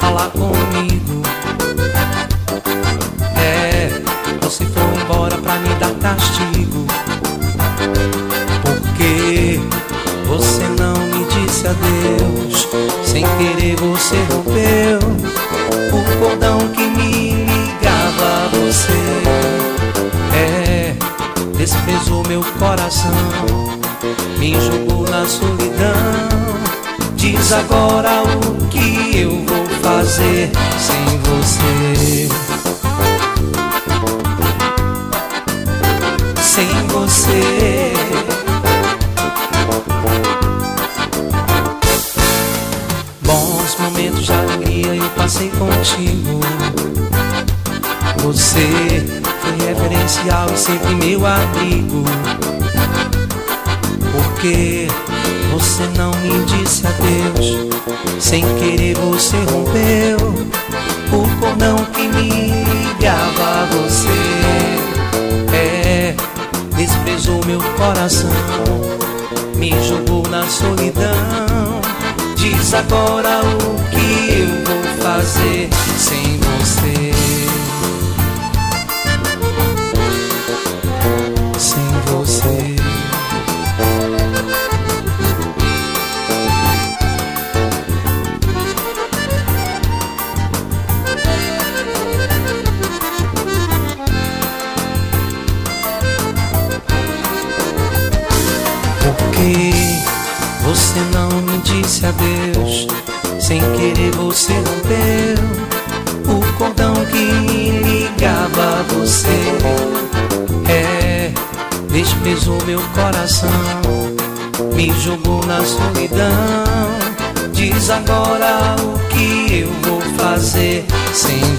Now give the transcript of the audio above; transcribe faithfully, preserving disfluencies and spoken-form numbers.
falar comigo. É, você foi embora pra me dar castigo. Porque você não me disse adeus. Sem querer você rompeu o cordão que me ligava a você. É, desprezou meu coração, me jogou na solidão. Diz agora o que eu vou fazer sem você. Sem você. Bons momentos de alegria eu passei contigo. Você foi referencial e sempre meu abrigo. Porque você não me disse adeus. Sem querer você rompeu o cordão que me ligava a você. É, desprezou meu coração, me jogou na solidão. Diz agora o que eu vou fazer sem você. Sem você. Porque você não me disse adeus. Sem querer você rompeu o cordão que me ligava a você. É, desprezou meu coração, me jogou na solidão. Diz agora o que eu vou fazer sem